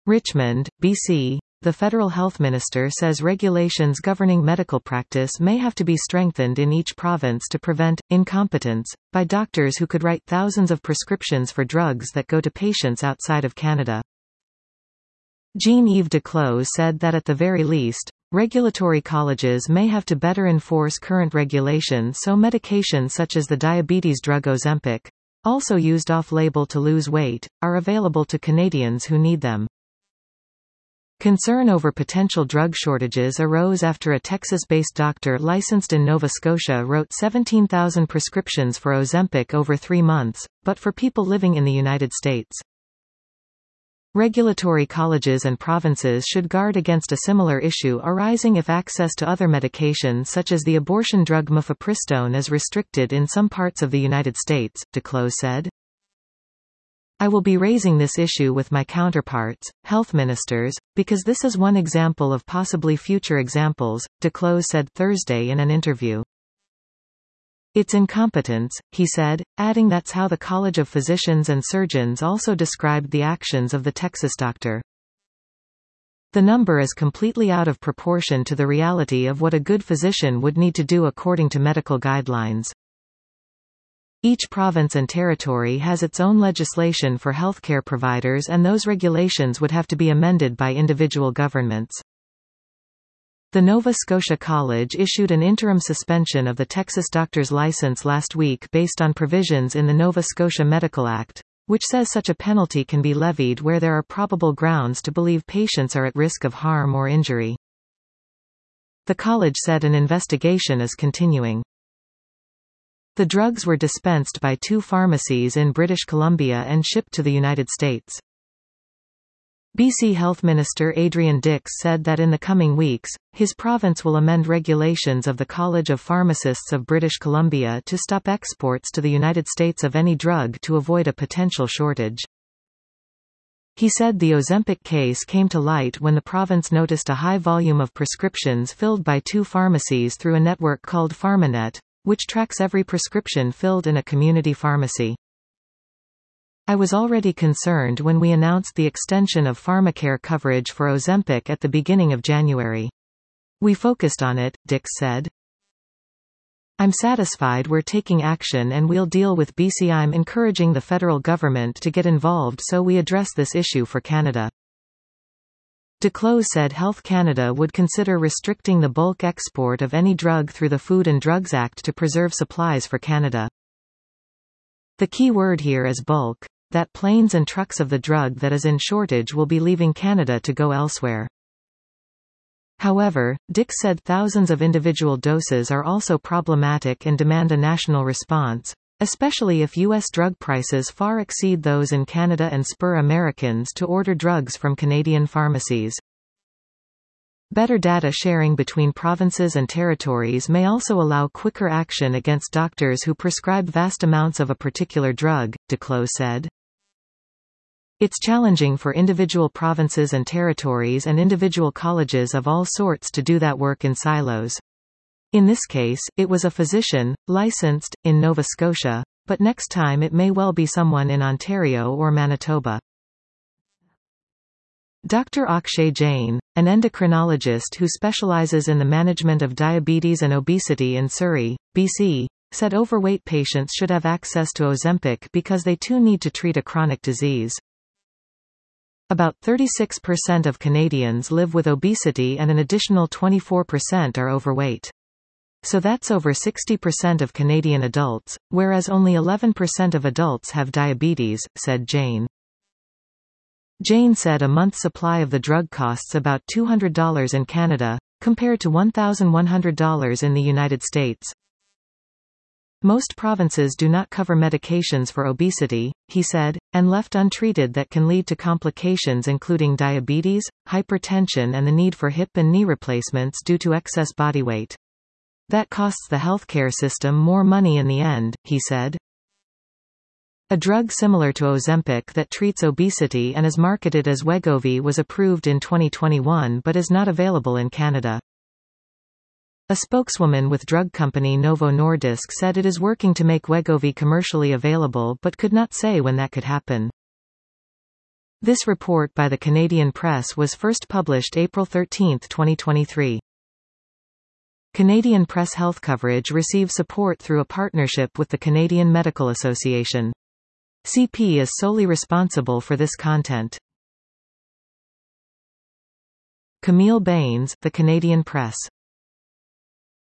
Richmond, BC. The federal health minister says regulations governing medical practice may have to be strengthened in each province to prevent incompetence by doctors who could write thousands of prescriptions for drugs that go to patients outside of Canada. Jean-Yves Duclos said that at the very least, regulatory colleges may have to better enforce current regulations so medications such as the diabetes drug Ozempic, also used off-label to lose weight, are available to Canadians who need them. Concern over potential drug shortages arose after a Texas-based doctor licensed in Nova Scotia wrote 17,000 prescriptions for Ozempic over 3 months, but for people living in the United States. Regulatory colleges and provinces should guard against a similar issue arising if access to other medications such as the abortion drug mifepristone is restricted in some parts of the United States, Duclos said. I will be raising this issue with my counterparts, health ministers, because this is one example of possibly future examples, Duclos said Thursday in an interview. It's incompetence, he said, adding that's how the College of Physicians and Surgeons also described the actions of the Texas doctor. The number is completely out of proportion to the reality of what a good physician would need to do according to medical guidelines. Each province and territory has its own legislation for healthcare providers, and those regulations would have to be amended by individual governments. The Nova Scotia College issued an interim suspension of the Texas doctor's license last week based on provisions in the Nova Scotia Medical Act, which says such a penalty can be levied where there are probable grounds to believe patients are at risk of harm or injury. The college said an investigation is continuing. The drugs were dispensed by 2 pharmacies in British Columbia and shipped to the United States. BC Health Minister Adrian Dix said that in the coming weeks, his province will amend regulations of the College of Pharmacists of British Columbia to stop exports to the United States of any drug to avoid a potential shortage. He said the Ozempic case came to light when the province noticed a high volume of prescriptions filled by 2 pharmacies through a network called PharmaNet, which tracks every prescription filled in a community pharmacy. I was already concerned when we announced the extension of pharmacare coverage for Ozempic at the beginning of January. We focused on it, Dix said. I'm satisfied we're taking action and we'll deal with BC. I'm encouraging the federal government to get involved so we address this issue for Canada. Duclos said Health Canada would consider restricting the bulk export of any drug through the Food and Drugs Act to preserve supplies for Canada. The key word here is bulk, that planes and trucks of the drug that is in shortage will be leaving Canada to go elsewhere. However, Dix said thousands of individual doses are also problematic and demand a national response, especially if U.S. drug prices far exceed those in Canada and spur Americans to order drugs from Canadian pharmacies. Better data sharing between provinces and territories may also allow quicker action against doctors who prescribe vast amounts of a particular drug, Duclos said. It's challenging for individual provinces and territories and individual colleges of all sorts to do that work in silos. In this case, it was a physician, licensed, in Nova Scotia, but next time it may well be someone in Ontario or Manitoba. Dr. Akshay Jain, an endocrinologist who specializes in the management of diabetes and obesity in Surrey, BC, said overweight patients should have access to Ozempic because they too need to treat a chronic disease. About 36% of Canadians live with obesity and an additional 24% are overweight. So that's over 60% of Canadian adults, whereas only 11% of adults have diabetes, said Jain. Jain said a month's supply of the drug costs about $200 in Canada, compared to $1,100 in the United States. Most provinces do not cover medications for obesity, he said, and left untreated that can lead to complications including diabetes, hypertension and the need for hip and knee replacements due to excess body weight. That costs the healthcare system more money in the end, he said. A drug similar to Ozempic that treats obesity and is marketed as Wegovy was approved in 2021 but is not available in Canada. A spokeswoman with drug company Novo Nordisk said it is working to make Wegovy commercially available but could not say when that could happen. This report by the Canadian Press was first published April 13, 2023. Canadian Press Health coverage receives support through a partnership with the Canadian Medical Association. CP is solely responsible for this content. Camille Bains, The Canadian Press.